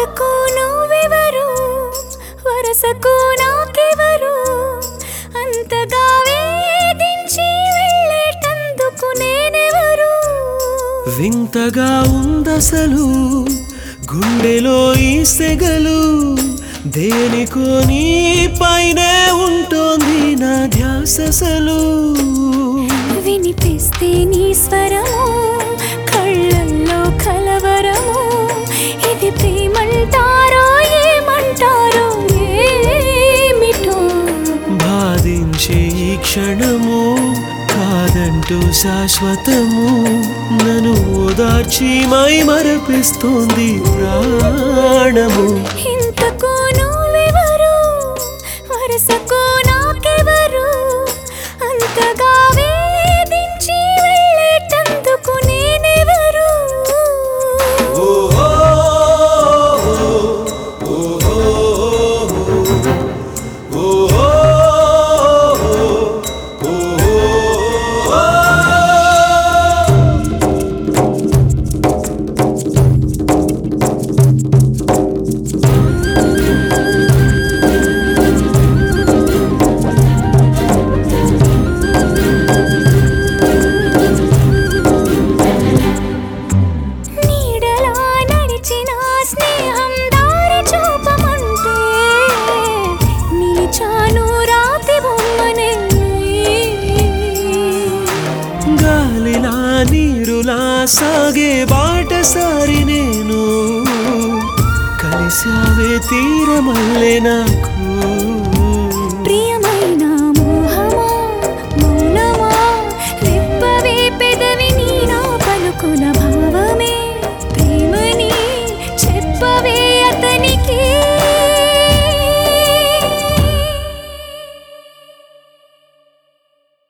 అంతకు నువ్వెవరు వరసకు నాకెవరు అంతగా వేధించి వెళ్ళేటందుకు నేనెవరు వింతగా ఉందసలు గుండెలో ఈ సెగలు దేనికో నీ పైనే ఉంటోంది నా ధ్యాసలు వినిపిస్తే నీ స్వరము కళ్ళల్లో కలవరము ఇది ప్రేమంటారో ఏమంటారో ఏమిటో బాధించే ఈ క్షణము కాదంటూ శాశ్వతము నన్ను ఓదార్చి మై మరపిస్తోంది ప్రాణము ఇంతకు నువ్వెవరు వరసకు నాకెవరు అంతగా వేధించి వెళ్ళేటందుకు నేనెవరు గాలిలా నీరులా సాగే బాటసారి నేను కలిసావే తీరమల్లే నాకు